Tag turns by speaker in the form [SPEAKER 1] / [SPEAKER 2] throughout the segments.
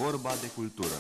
[SPEAKER 1] Vorba de cultură.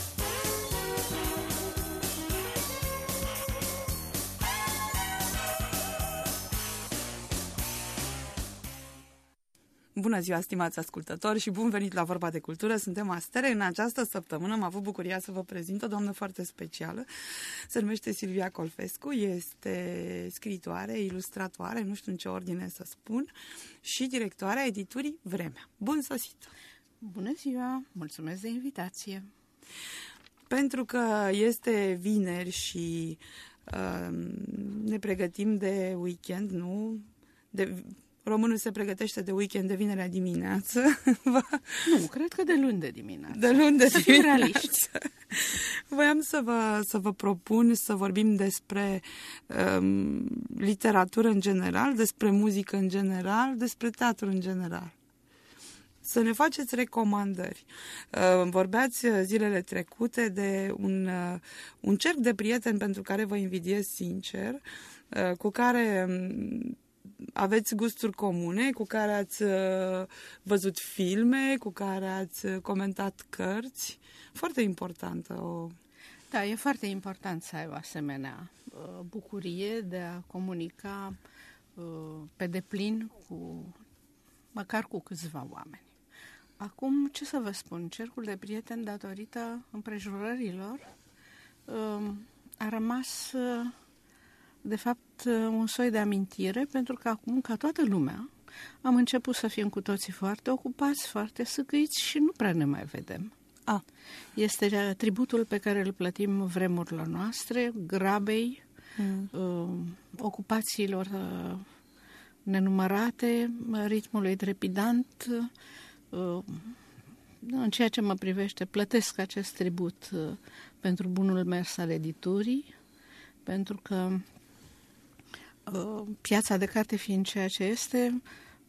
[SPEAKER 2] Bună ziua, stimați ascultători, și bun venit la Vorba de Cultură. Suntem astere. În această săptămână am avut bucuria să vă prezint o doamnă foarte specială. Se numește Silvia Colfescu, este scriitoare, ilustratoare, nu știu în ce ordine să spun, și directoarea editurii Vremea. Bun sosit!
[SPEAKER 3] Bună ziua! Mulțumesc de invitație!
[SPEAKER 2] Pentru că este vineri și ne pregătim de weekend, nu? Românul se pregătește de weekend de vinerea dimineață.
[SPEAKER 3] Nu, cred că de luni de dimineață.
[SPEAKER 2] De luni de
[SPEAKER 3] dimineață.
[SPEAKER 2] Voiam să vă propun să vorbim despre literatură în general, despre muzică în general, despre teatru în general. Să ne faceți recomandări. Vorbeați zilele trecute de un cerc de prieteni pentru care vă invidiez sincer, cu care aveți gusturi comune, cu care ați văzut filme, cu care ați comentat cărți. Foarte importantă.
[SPEAKER 3] Da, e foarte important să ai o asemenea bucurie de a comunica pe deplin măcar cu câțiva oameni. Acum, ce să vă spun? Cercul de prieteni, datorită împrejurărilor, a rămas de fapt un soi de amintire, pentru că acum, ca toată lumea, am început să fim cu toții foarte ocupați, foarte săcăiți și nu prea ne mai vedem. Este tributul pe care îl plătim vremurilor noastre, grabei, ocupațiilor nenumărate, ritmului trepidant. În ceea ce mă privește, plătesc acest tribut pentru bunul mers al editurii, pentru că piața de carte fiind ceea ce este,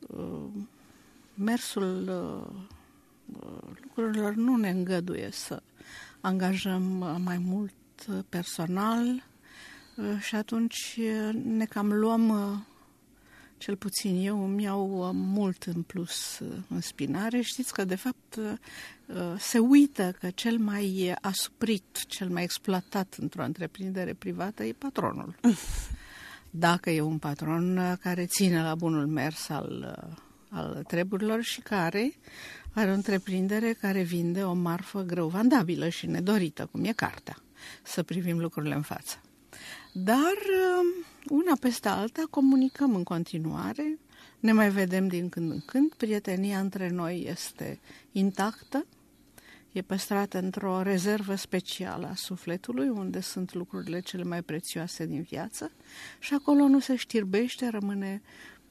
[SPEAKER 3] mersul lucrurilor nu ne îngăduie să angajăm mai mult personal și atunci ne cam luăm, cel puțin eu îmi iau mult în plus în spinare. Știți că de fapt se uită că cel mai asuprit, cel mai exploatat într-o întreprindere privată e patronul. Dacă e un patron care ține la bunul mers al treburilor și care are o întreprindere care vinde o marfă greu vandabilă și nedorită, cum e cartea, să privim lucrurile în față. Dar una peste alta comunicăm în continuare, ne mai vedem din când în când, prietenia între noi este intactă, e păstrată într-o rezervă specială a sufletului, unde sunt lucrurile cele mai prețioase din viață și acolo nu se știrbește, rămâne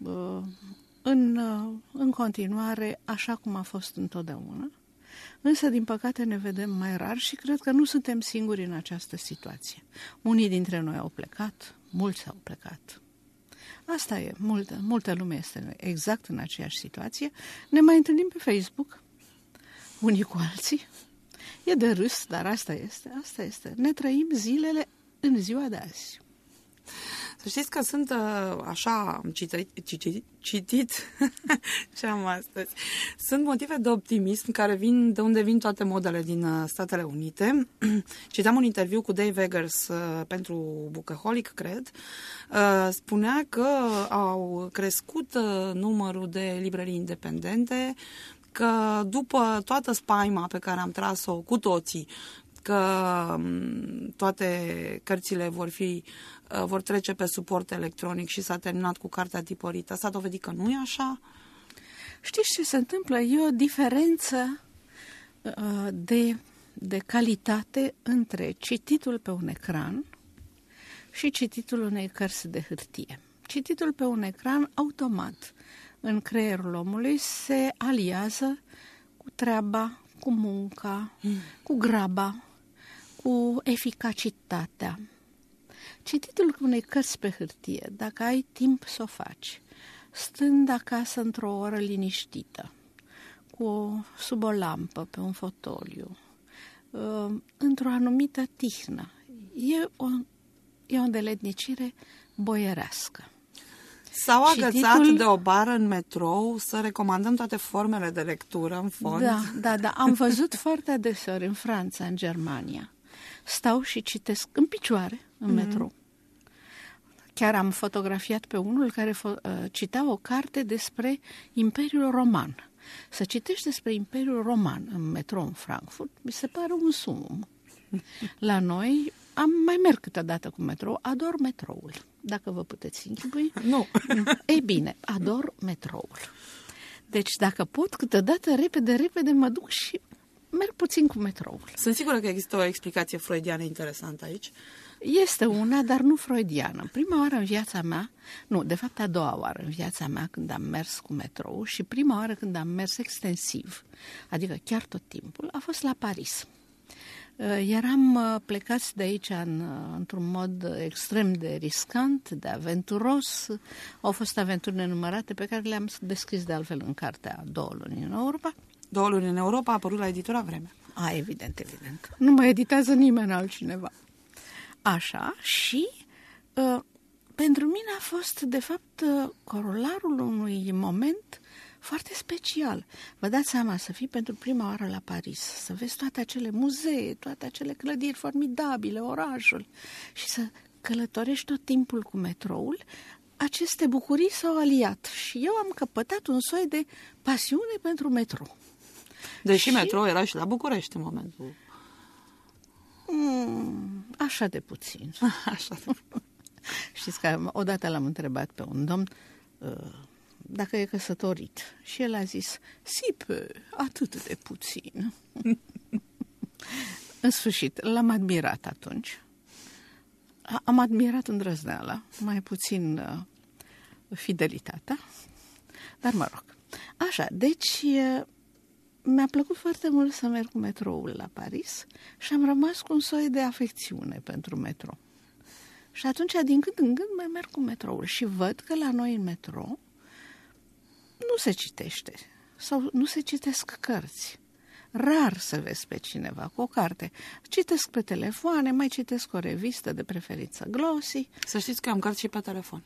[SPEAKER 3] în continuare așa cum a fost întotdeauna. Însă, din păcate, ne vedem mai rar și cred că nu suntem singuri în această situație. Unii dintre noi au plecat, mulți au plecat. Asta e, multă lume este exact în aceeași situație. Ne mai întâlnim pe Facebook, unii cu alții. E de râs, dar asta este. Ne trăim zilele în ziua de azi.
[SPEAKER 2] Să știți că sunt, așa, am citit ce am astăzi. Sunt motive de optimism de unde vin toate modele din Statele Unite. Citeam un interviu cu Dave Eggers pentru Bookaholic, cred. Spunea că au crescut numărul de librării independente, că după toată spaima pe care am tras-o cu toții, că toate cărțile vor trece pe suport electronic și s-a terminat cu cartea tipărită, s-a dovedit că nu e așa?
[SPEAKER 3] Știți ce se întâmplă? E o diferență de calitate între cititul pe un ecran și cititul unei cărți de hârtie. Cititul pe un ecran, automat, în creierul omului, se aliază cu treaba, cu munca, cu graba, cu eficacitatea. Cititul unei cărți pe hârtie, dacă ai timp să o faci, stând acasă într-o oră liniștită, sub o lampă, pe un fotoliu, într-o anumită tihnă, e o îndeletnicire boierească.
[SPEAKER 2] S-au agățat de o bară în metrou să recomandăm toate formele de lectură în fond.
[SPEAKER 3] Da. Am văzut foarte adeseori în Franța, în Germania. Stau și citesc în picioare în metrou. Chiar am fotografiat pe unul care cita o carte despre Imperiul Roman. Să citești despre Imperiul Roman în metrou în Frankfurt, mi se pare un sumum. La noi mai merg câteodată cu metrou, ador metroul. Dacă vă puteți închipui.
[SPEAKER 2] Nu.
[SPEAKER 3] Ei bine, ador metroul. Deci dacă pot, câteodată repede mă duc și merg puțin cu metroul.
[SPEAKER 2] Sunt sigură că există o explicație freudiană interesantă aici.
[SPEAKER 3] Este una, dar nu freudiană. Prima oară în viața mea, de fapt a doua oară în viața mea când am mers cu metrou și prima oară când am mers extensiv, adică chiar tot timpul, a fost la Paris. Eram plecați de aici într-un mod extrem de riscant, de aventuros. Au fost aventuri nenumărate pe care le-am descris de altfel în cartea 2 luni în Europa.
[SPEAKER 2] 2 luni în Europa a apărut la editura Vremea.
[SPEAKER 3] Evident. Nu mai editează nimeni altcineva. Așa, și pentru mine a fost, de fapt, corolarul unui moment foarte special. Vă dați seama să fii pentru prima oară la Paris, să vezi toate acele muzee, toate acele clădiri formidabile, orașul, și să călătorești tot timpul cu metroul. Aceste bucurii s-au aliat și eu am căpătat un soi de pasiune pentru metrou.
[SPEAKER 2] Deși metrou era și la București în momentul.
[SPEAKER 3] Așa de puțin. Știți că odată l-am întrebat pe un domn dacă e căsătorit și el a zis, atât de puțin. În sfârșit, l-am admirat atunci. Am admirat îndrăzneala, mai puțin fidelitatea, dar mă rog. Așa, deci mi-a plăcut foarte mult să merg cu metroul la Paris și am rămas cu un soi de afecțiune pentru metrou. Și atunci, din când în când, mai merg cu metroul și văd că la noi în metrou nu se citește sau nu se citesc cărți. Rar să vezi pe cineva cu o carte. Citesc pe telefoane, mai citesc o revistă, de preferință glossy.
[SPEAKER 2] Să știți că am cărți și pe telefon.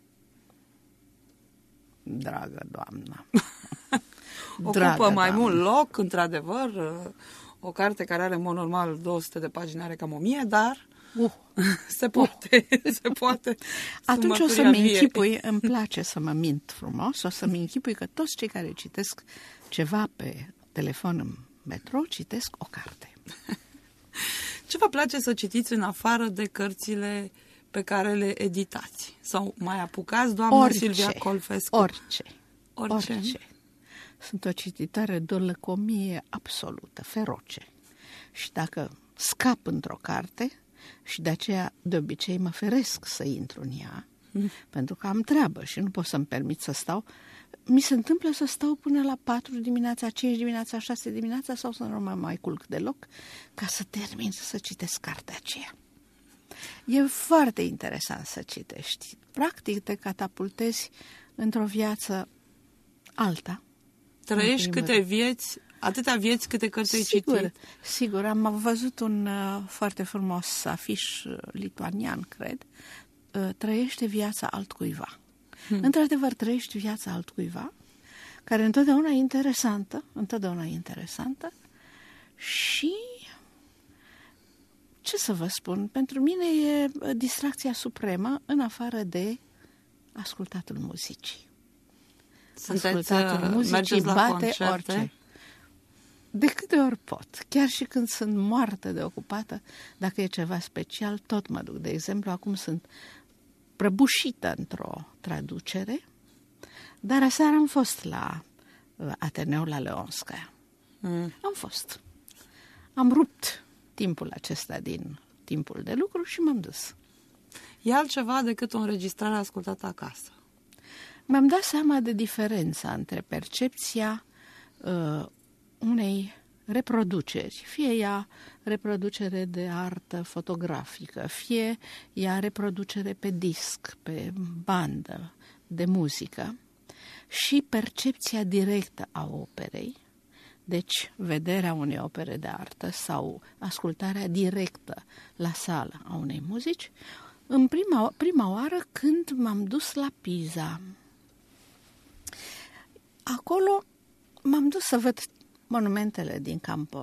[SPEAKER 3] Dragă doamnă.
[SPEAKER 2] Ocupă mai mult loc, într-adevăr. O carte care are, în mod normal, 200 de pagini are cam 1000, dar se poate. Se poate.
[SPEAKER 3] Atunci o să-mi închipui, îmi place să mă mint frumos, o să-mi închipui că toți cei care citesc ceva pe telefon în metrou citesc o carte.
[SPEAKER 2] Ce vă place să citiți în afară de cărțile pe care le editați? Sau mai apucați, doamnă Silvia Colfescu?
[SPEAKER 3] Orice. Sunt o cititoare de o lăcomie absolută, feroce. Și dacă scap într-o carte, și de aceea de obicei mă feresc să intru în ea, pentru că am treabă și nu pot să-mi permit să stau, mi se întâmplă să stau până la 4 dimineața, 5 dimineața, 6 dimineața sau să nu mă mai culc deloc, ca să termin să citesc cartea aceea. E foarte interesant să citești. Practic te catapultezi într-o viață alta.
[SPEAKER 2] Trăiești câte vieți, atâtea vieți câte cărți ai citit.
[SPEAKER 3] Sigur, am văzut un foarte frumos afiș lituanian, cred. Trăiește viața altcuiva. Într-adevăr, trăiești viața altcuiva, care întotdeauna e interesantă și, ce să vă spun, pentru mine e distracția supremă în afară de ascultatul muzicii. Ascultatul muzicii bate
[SPEAKER 2] concerte?
[SPEAKER 3] Orice. De câte ori pot, chiar și când sunt moartă de ocupată, dacă e ceva special, tot mă duc. De exemplu, acum sunt prăbușită într-o traducere, dar aseară am fost la Ateneul la Leonskaya. Am fost. Am rupt timpul acesta din timpul de lucru și m-am dus.
[SPEAKER 2] E altceva decât o înregistrare ascultată acasă.
[SPEAKER 3] Mi-am dat seama de diferența între percepția unei reproduceri, fie ea reproducere de artă fotografică, fie ea reproducere pe disc, pe bandă de muzică, și percepția directă a operei, deci vederea unei opere de artă sau ascultarea directă la sală a unei muzici, În prima oară când m-am dus la Pisa. Acolo m-am dus să văd monumentele din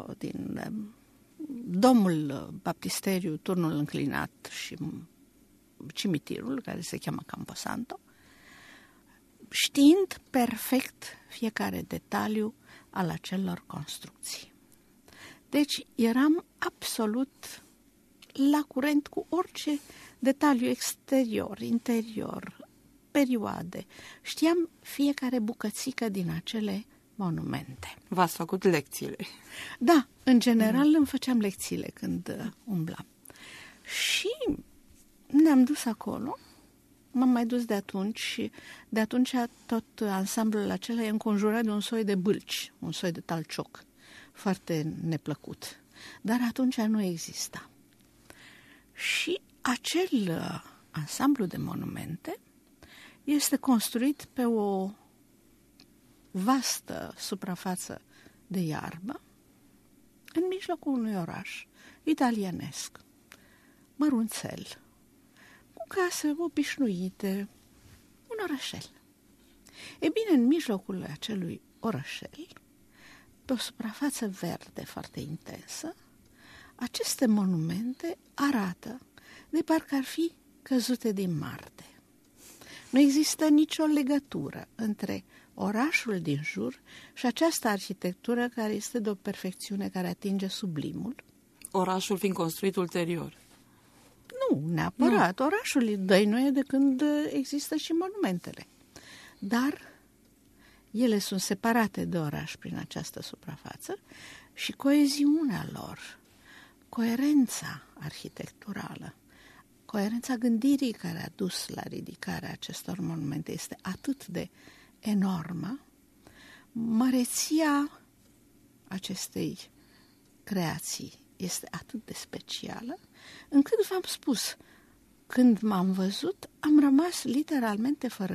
[SPEAKER 3] domul baptisteriu, turnul înclinat și cimitirul, care se cheamă Camposanto, știind perfect fiecare detaliu al acelor construcții. Deci eram absolut la curent cu orice detaliu exterior, interior, perioade. Știam fiecare bucățică din acele monumente.
[SPEAKER 2] V-ați făcut lecțiile?
[SPEAKER 3] Da, în general îmi făceam lecțiile când umblam. Și ne-am dus acolo, m-am mai dus de atunci și de atunci tot ansamblul acela e înconjurat de un soi de bâlci, un soi de talcioc, foarte neplăcut. Dar atunci nu exista. Și acel ansamblu de monumente este construit pe o vastă suprafață de iarbă în mijlocul unui oraș italianesc, mărunțel, cu case obișnuite, un orășel. E bine, în mijlocul acelui orășel, pe o suprafață verde foarte intensă, aceste monumente arată de parcă ar fi căzute din Marte. Nu există nicio legătură între orașul din jur și această arhitectură care este de o perfecțiune care atinge sublimul.
[SPEAKER 2] Orașul fiind construit ulterior.
[SPEAKER 3] Nu, neapărat. Nu. Orașul dăinuie de când există și monumentele. Dar ele sunt separate de oraș prin această suprafață și coeziunea lor, coerența arhitecturală, coerența gândirii care a dus la ridicarea acestor monumente este atât de enormă, măreția acestei creații este atât de specială, încât v-am spus, când m-am văzut, am rămas literalmente fără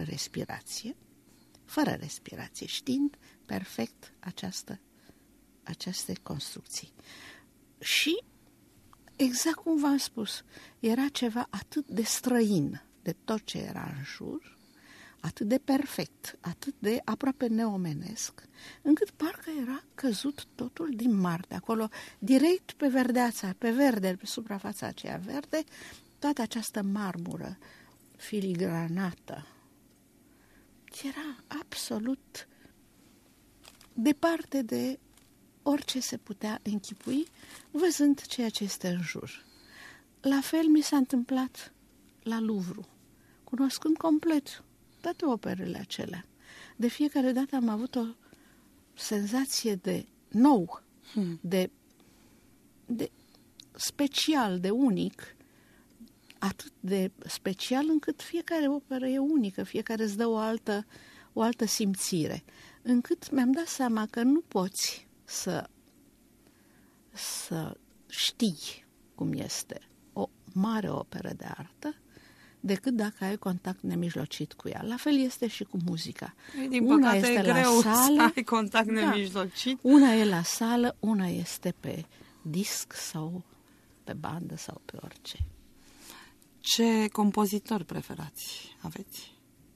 [SPEAKER 3] respirație, știind perfect aceste construcții. Și, exact cum v-am spus, era ceva atât de străin de tot ce era în jur, atât de perfect, atât de aproape neomenesc, încât parcă era căzut totul din Marte, acolo, direct pe verdeața, pe verde, pe suprafața aceea verde, toată această marmură filigranată. Era absolut departe de orice se putea închipui, văzând ceea ce este în jur. La fel mi s-a întâmplat la Louvre, cunoscând complet toate operele acelea. De fiecare dată am avut o senzație de nou, de special, de unic, atât de special încât fiecare operă e unică, fiecare îți dă o altă simțire, încât mi-am dat seama că nu poți să știi cum este o mare operă de artă decât dacă ai contact nemijlocit cu ea. La fel este și cu muzica.
[SPEAKER 2] Din păcate e greu să ai contact nemijlocit.
[SPEAKER 3] Una e la sală, una este pe disc sau pe bandă sau pe orice.
[SPEAKER 2] Ce compozitori preferați aveți?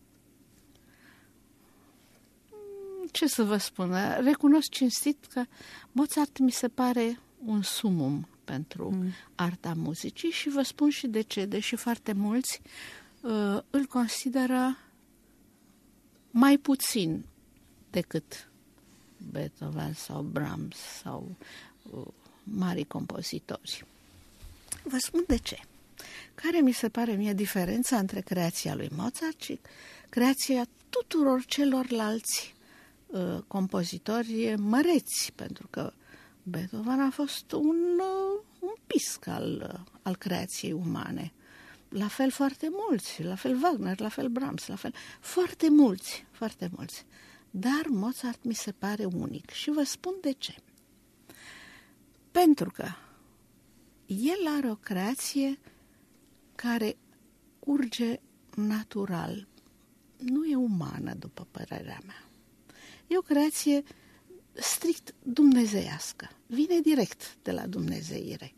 [SPEAKER 3] Ce să vă spun? Recunosc cinstit că Mozart mi se pare un sumum pentru arta muzicii și vă spun și de ce. Deși foarte mulți îl consideră mai puțin decât Beethoven sau Brahms sau mari compozitori. Vă spun de ce. Care mi se pare mie diferența între creația lui Mozart și creația tuturor celorlalți compozitori măreți, pentru că Beethoven a fost un pisc al creației umane. La fel foarte mulți, la fel Wagner, la fel Brahms, la fel foarte mulți. Dar Mozart mi se pare unic și vă spun de ce. Pentru că el are o creație care curge natural, nu e umană, după părerea mea. E o creație strict dumnezeiască, vine direct de la dumnezeire.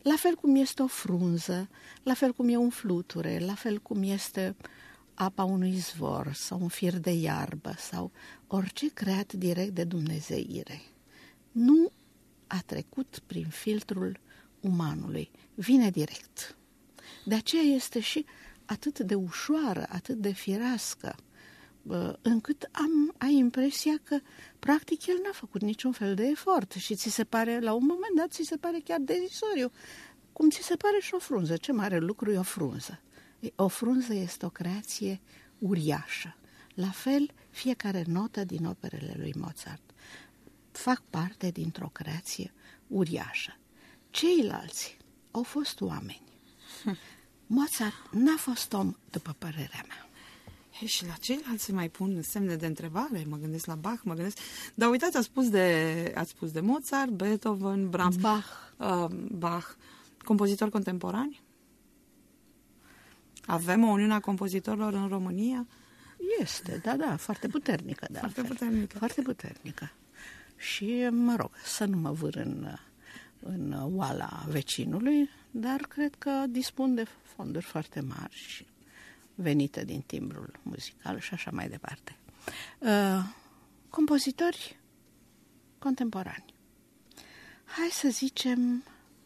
[SPEAKER 3] La fel cum este o frunză, la fel cum e un fluture, la fel cum este apa unui izvor sau un fir de iarbă sau orice creat direct de dumnezeire. Nu a trecut prin filtrul umanului, vine direct. De aceea este și atât de ușoară, atât de firească, încât ai impresia că practic el n-a făcut niciun fel de efort și ți se pare, la un moment dat, ți se pare chiar derisoriu, cum ți se pare și o frunză. Ce mare lucru e o frunză? O frunză este o creație uriașă. La fel, fiecare notă din operele lui Mozart fac parte dintr-o creație uriașă. Ceilalți au fost oameni. Mozart n-a fost om, după părerea mea.
[SPEAKER 2] Și la ceilalți se mai pun semne de întrebare, mă gândesc la Bach, mă gândesc... Dar uitați, ați spus de Mozart, Beethoven, Brahms, Bach, compozitori contemporani? Avem o uniune a compozitorilor în România?
[SPEAKER 3] Este, da, foarte puternică.
[SPEAKER 2] Foarte puternică.
[SPEAKER 3] Și, mă rog, să nu mă vâr în oala vecinului, dar cred că dispun de fonduri foarte mari și venite din timbrul muzical și așa mai departe. Compozitori contemporani. Hai să zicem,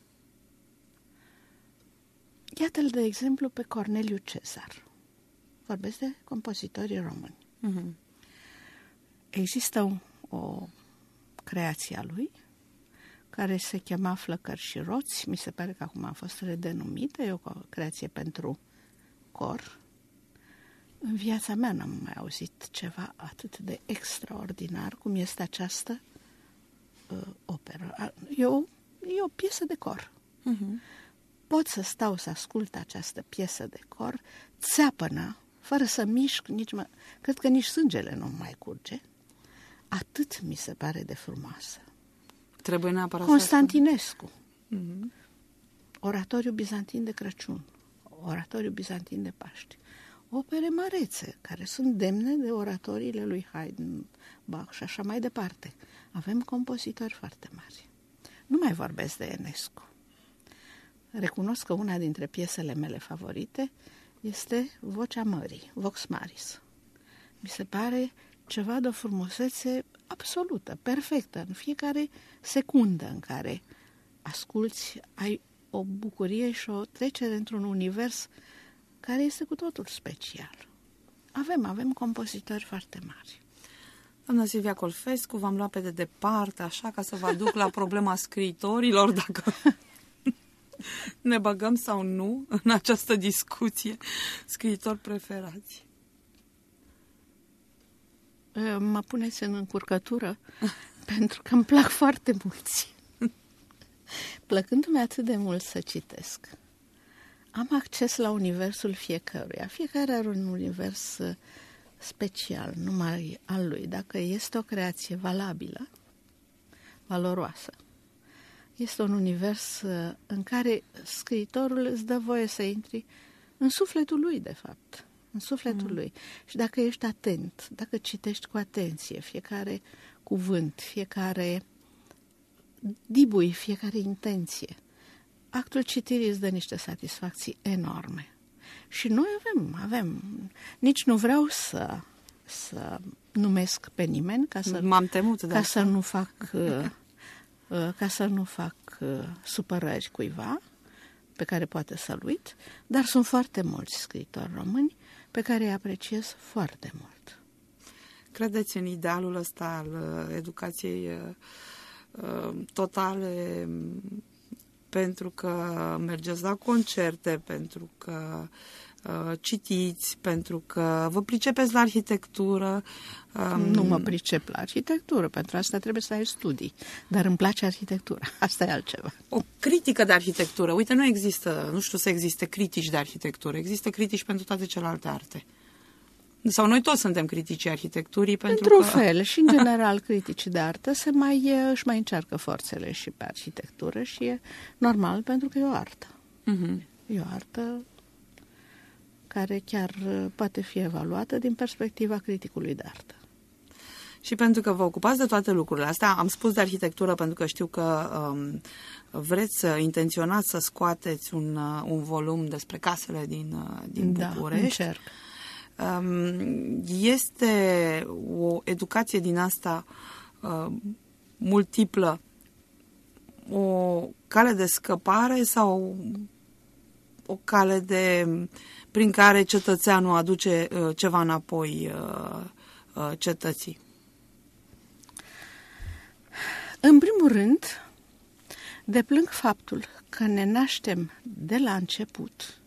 [SPEAKER 3] iată-l de exemplu pe Corneliu Cezar. Vorbesc de compozitorii români. Există o creație a lui care se chema Flăcări și roți, mi se pare că acum a fost redenumită, e o creație pentru cor. În viața mea n-am mai auzit ceva atât de extraordinar cum este această operă. E o piesă de cor. Pot să stau să ascult această piesă de cor, țeapănă, fără să mișc, cred că nici sângele nu mai curge. Atât mi se pare de frumoasă.
[SPEAKER 2] Trebuie neapărat
[SPEAKER 3] Constantinescu. Oratoriu bizantin de Crăciun. Oratoriu bizantin de Paști. Opere mărețe, care sunt demne de oratoriile lui Haydn, Bach și așa mai departe. Avem compozitori foarte mari. Nu mai vorbesc de Enescu. Recunosc că una dintre piesele mele favorite este Vocea Mării, Vox Maris. Mi se pare ceva de o frumusețe absolută, perfectă. În fiecare secundă în care asculți, ai o bucurie și o trecere într-un univers care este cu totul special. Avem compozitori foarte mari.
[SPEAKER 2] Doamna Silvia Colfescu, v-am luat pe de departe, așa, ca să vă aduc la problema scriitorilor, dacă ne băgăm sau nu în această discuție. Scriitori preferați?
[SPEAKER 3] Mă puneți în încurcătură pentru că îmi plac foarte mulți. Plăcându-mi atât de mult să citesc, am acces la universul fiecăruia. Fiecare are un univers special, numai al lui. Dacă este o creație valabilă, valoroasă, este un univers în care scriitorul îți dă voie să intri în sufletul lui, de fapt. În sufletul lui. Și dacă ești atent, dacă citești cu atenție fiecare cuvânt, fiecare dibui, fiecare intenție, actul citirii îți dă niște satisfacții enorme. Și noi avem. Nici nu vreau să numesc pe nimeni
[SPEAKER 2] M-am temut de
[SPEAKER 3] ca să nu fac supărări cuiva pe care poate să-l uit, dar sunt foarte mulți scriitori români pe care îi apreciez foarte mult.
[SPEAKER 2] Credeți în idealul ăsta al educației totale, pentru că mergeți la concerte, pentru că citiți, pentru că vă pricepeți la arhitectură?
[SPEAKER 3] Nu mă pricep la arhitectură, pentru asta trebuie să ai studii, dar îmi place arhitectura, asta e altceva.
[SPEAKER 2] O critică de arhitectură, uite, nu există, nu știu să existe critici de arhitectură, există critici pentru toate celelalte arte. Sau noi toți suntem critici arhitecturii
[SPEAKER 3] Într-un fel, și în general critici de artă își mai încearcă forțele și pe arhitectură și e normal pentru că e o artă. E o artă care chiar poate fi evaluată din perspectiva criticului de artă.
[SPEAKER 2] Și pentru că vă ocupați de toate lucrurile astea, am spus de arhitectură pentru că știu că vreți să intenționați să scoateți un volum despre casele din București.
[SPEAKER 3] Încerc.
[SPEAKER 2] Este o educație din asta multiplă, o cale de scăpare sau o cale prin care cetățeanul aduce ceva înapoi cetății?
[SPEAKER 3] În primul rând, deplâng faptul că ne naștem de la început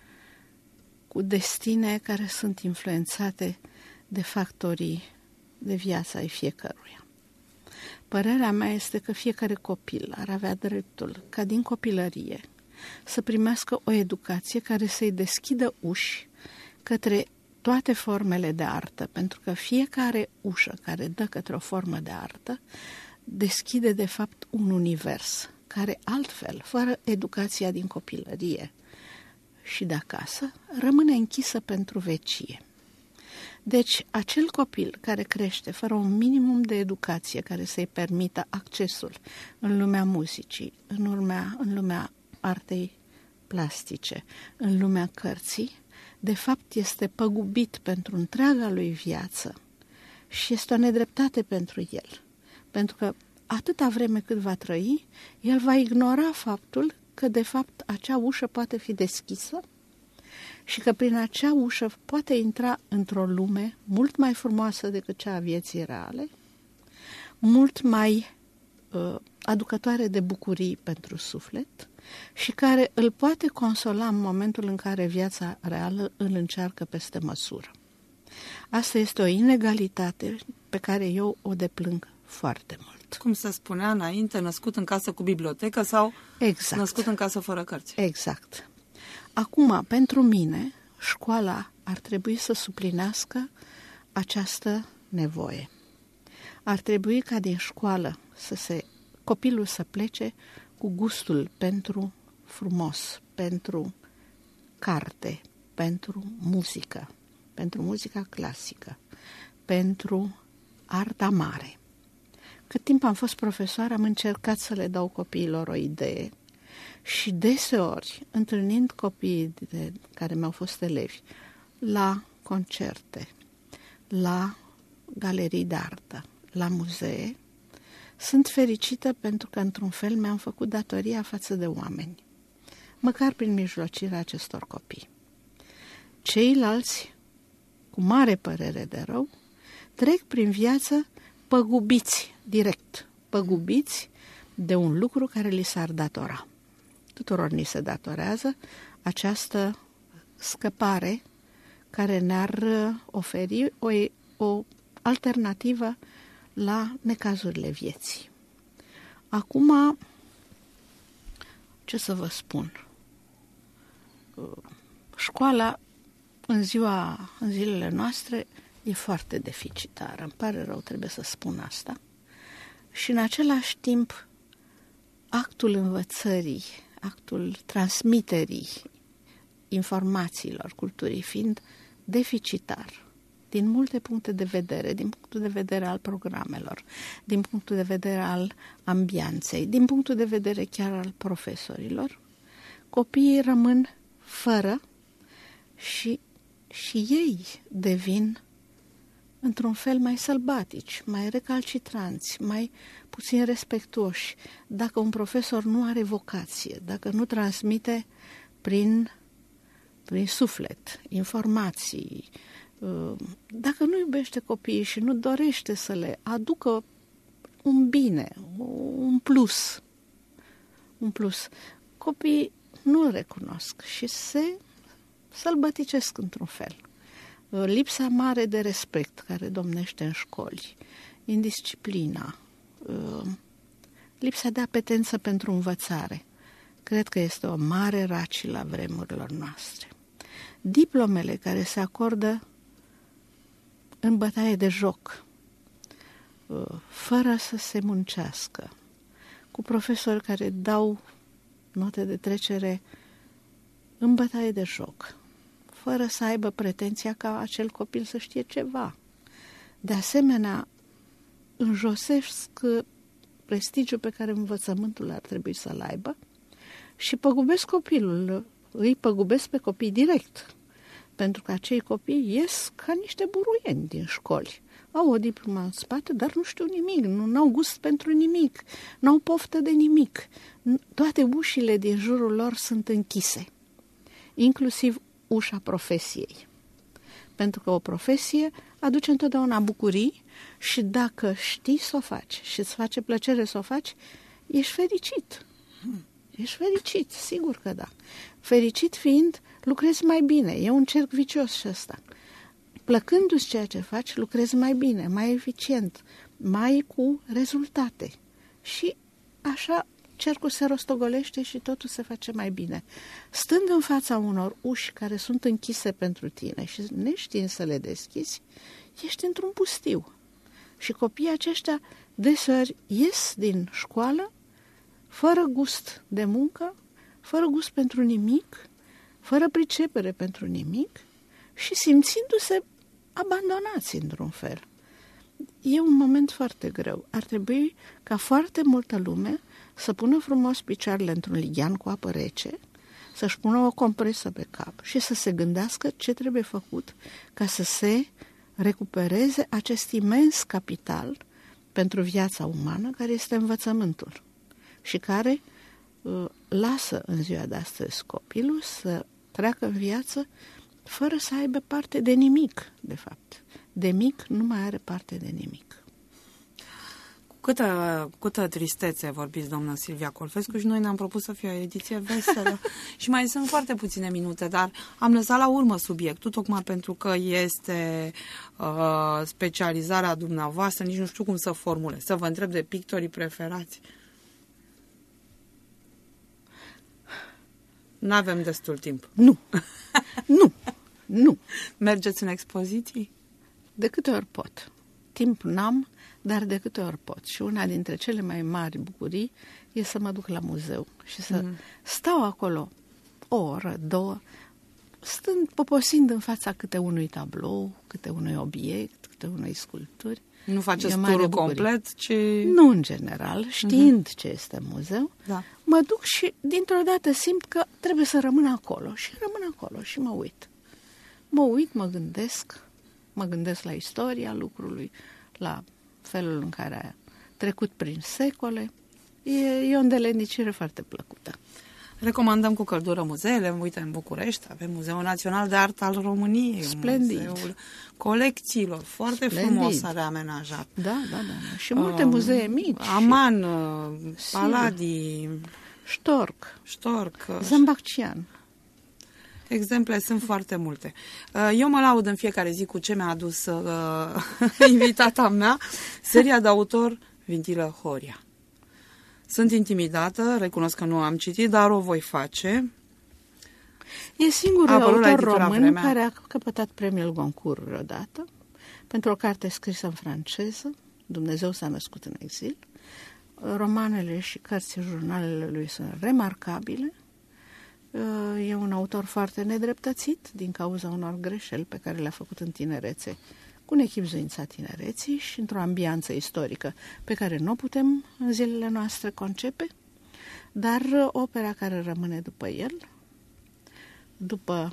[SPEAKER 3] cu destine care sunt influențate de factorii de viață ai fiecăruia. Părerea mea este că fiecare copil ar avea dreptul ca din copilărie să primească o educație care să-i deschidă uși către toate formele de artă, pentru că fiecare ușă care dă către o formă de artă deschide de fapt un univers care altfel, fără educația din copilărie și de acasă, rămâne închisă pentru vecie. Deci, acel copil care crește fără un minimum de educație care să-i permită accesul în lumea muzicii, în lumea artei plastice, în lumea cărții, de fapt este păgubit pentru întreaga lui viață și este o nedreptate pentru el. Pentru că atâta vreme cât va trăi, el va ignora faptul că de fapt acea ușă poate fi deschisă și că prin acea ușă poate intra într-o lume mult mai frumoasă decât cea a vieții reale, mult mai aducătoare de bucurii pentru suflet și care îl poate consola în momentul în care viața reală îl încearcă peste măsură. Asta este o inegalitate pe care eu o deplâng foarte mult.
[SPEAKER 2] Cum se spunea înainte, născut în casă cu bibliotecă sau
[SPEAKER 3] exact.
[SPEAKER 2] Născut în casă fără cărți.
[SPEAKER 3] Exact. Acum, pentru mine, școala ar trebui să suplinească această nevoie. Ar trebui ca din școală copilul să plece cu gustul pentru frumos, pentru carte, pentru muzica clasică, pentru arta mare. Cât timp am fost profesor, am încercat să le dau copiilor o idee și deseori, întâlnind copiii care mi-au fost elevi la concerte, la galerii de artă, la muzee, sunt fericită pentru că, într-un fel, mi-am făcut datoria față de oameni, măcar prin mijlocirea acestor copii. Ceilalți, cu mare părere de rău, trec prin viață păgubiți, direct, păgubiți de un lucru care li s-ar datora. Tuturor ni se datorează această scăpare care ne-ar oferi o alternativă la necazurile vieții. Acum, ce să vă spun? Școala în zilele noastre e foarte deficitară. Îmi pare rău, trebuie să spun asta. Și în același timp, actul învățării, actul transmiterii informațiilor, culturii fiind deficitar, din multe puncte de vedere, din punctul de vedere al programelor, din punctul de vedere al ambianței, din punctul de vedere chiar al profesorilor, copiii rămân fără și ei devin într-un fel mai sălbatici, mai recalcitranți, mai puțin respectuoși. Dacă un profesor nu are vocație, dacă nu transmite prin suflet informații, dacă nu iubește copiii și nu dorește să le aducă un bine, un plus, copiii nu îl recunosc și se sălbăticesc într-un fel. Lipsa mare de respect care domnește în școli, indisciplina, lipsa de apetență pentru învățare, cred că este o mare raci la vremurilor noastre. Diplomele care se acordă în bătaie de joc, fără să se muncească, cu profesori care dau note de trecere în bătaie de joc, fără să aibă pretenția ca acel copil să știe ceva. De asemenea, înjosesc prestigiul pe care învățământul ar trebui să-l aibă și păgubesc copilul, îi păgubesc pe copii direct, pentru că acei copii ies ca niște buruieni din școli. Au o diplomă în spate, dar nu știu nimic, nu au gust pentru nimic, nu au poftă de nimic. Toate ușile din jurul lor sunt închise, inclusiv ușa profesiei. Pentru că o profesie aduce întotdeauna bucurii și dacă știi să o faci și îți face plăcere să o faci, ești fericit. Ești fericit, sigur că da. Fericit fiind, lucrezi mai bine. E un cerc vicios și ăsta. Plăcându-ți ceea ce faci, lucrezi mai bine, mai eficient, mai cu rezultate. Și așa cercul se rostogolește și totul se face mai bine. Stând în fața unor uși care sunt închise pentru tine și neștiind să le deschizi, ești într-un pustiu. Și copiii aceștia deseori ies din școală fără gust de muncă, fără gust pentru nimic, fără pricepere pentru nimic și simțindu-se abandonați într-un fel. E un moment foarte greu. Ar trebui ca foarte multă lume să pună frumos picioarele într-un lighean cu apă rece, să-și pună o compresă pe cap și să se gândească ce trebuie făcut ca să se recupereze acest imens capital pentru viața umană, care este învățământul și care lasă în ziua de astăzi copilul să treacă în viață fără să aibă parte de nimic, de fapt. De mic nu mai are parte de nimic.
[SPEAKER 2] Câtă tristețe vorbiți, doamna Silvia Colfescu, și noi ne-am propus să fie o ediție veselă. Și mai sunt foarte puține minute, dar am lăsat la urmă subiectul, tocmai pentru că este specializarea dumneavoastră, nici nu știu cum să formulez. Să vă întreb de pictorii preferați. N-avem destul timp.
[SPEAKER 3] Nu. Nu.
[SPEAKER 2] Mergeți în expoziții?
[SPEAKER 3] De câte ori pot. Timp n-am, dar de câte ori pot. Și una dintre cele mai mari bucurii e să mă duc la muzeu și să stau acolo o oră, două, stând, poposind în fața câte unui tablou, câte unui obiect, câte unei sculpturi.
[SPEAKER 2] Nu faceți turul complet, ci...
[SPEAKER 3] Nu în general, știind ce este muzeu,
[SPEAKER 2] da.
[SPEAKER 3] Mă duc și dintr-o dată simt că trebuie să rămân acolo și rămân acolo și mă uit. Mă gândesc la istoria lucrului, la felul în care a trecut prin secole. E o îndeletnicire foarte plăcută.
[SPEAKER 2] Recomandăm cu căldură muzeele. Uite, în București avem Muzeul Național de Artă al României.
[SPEAKER 3] Splendid.
[SPEAKER 2] Muzeul colecțiilor. Foarte frumos a reamenajat.
[SPEAKER 3] Da. Și multe muzee mici.
[SPEAKER 2] Aman, Paladii,
[SPEAKER 3] Ștorc, Zambaccian.
[SPEAKER 2] Exemple sunt foarte multe. Eu mă laud în fiecare zi cu ce mi-a adus invitata mea, seria de autor Vintilă Horia. Sunt intimidată, recunosc că nu am citit, dar o voi face.
[SPEAKER 3] E singurul autor român care a căpătat premiul Goncourt vreodată pentru o carte scrisă în franceză, Dumnezeu s-a născut în exil. Romanele și cărțile, jurnalele lui sunt remarcabile. E un autor foarte nedreptățit din cauza unor greșeli pe care le-a făcut în tinerețe, cu nechibzuința tinereții și într-o ambianță istorică pe care nu o putem în zilele noastre concepe, dar opera care rămâne după el, după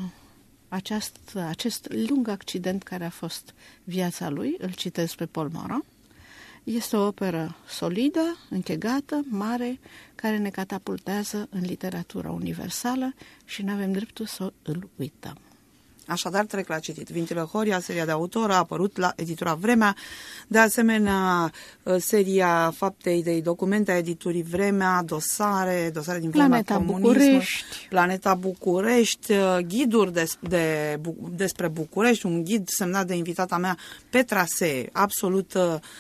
[SPEAKER 3] acest lung accident care a fost viața lui, îl citesc pe Paul Morand, este o operă solidă, închegată, mare, care ne catapultează în literatura universală și nu avem dreptul să îl uităm.
[SPEAKER 2] Așadar, trec la citit. Vintilă Horia, seria de autor, a apărut la editura Vremea. De asemenea, seria Faptei de documente a editurii Vremea, dosare din
[SPEAKER 3] Planeta București.
[SPEAKER 2] Planeta București, ghiduri despre București, un ghid semnat de invitata mea pe trasee, absolut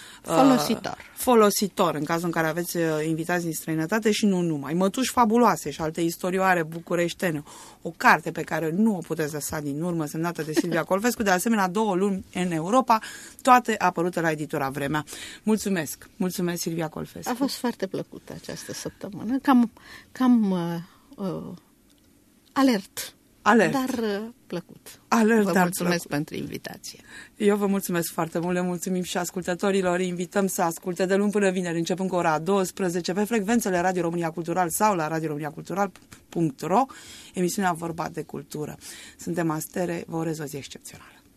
[SPEAKER 2] folositor în cazul în care aveți invitați din străinătate și nu numai. Mătuși fabuloase și alte istorioare bucureștene. O carte pe care nu o puteți lăsa din urmă, semnată de Silvia Colfescu, de asemenea 2 luni în Europa, toate apărute la editura Vremea. Mulțumesc, Silvia Colfescu.
[SPEAKER 3] A fost foarte plăcută această săptămână, cam alert.
[SPEAKER 2] alert.
[SPEAKER 3] Dar plăcut.
[SPEAKER 2] Alert,
[SPEAKER 3] Vă
[SPEAKER 2] dar
[SPEAKER 3] mulțumesc
[SPEAKER 2] plăcut.
[SPEAKER 3] pentru invitație.
[SPEAKER 2] Eu vă mulțumesc foarte mult, le mulțumim și ascultătorilor. Invităm să asculte de luni până vineri, începând cu ora 12, pe frecvențele Radio România Cultural sau la radioromaniacultural.ro, emisiunea Vorba de Cultură. Suntem Astere, vă urez o zi excepțională.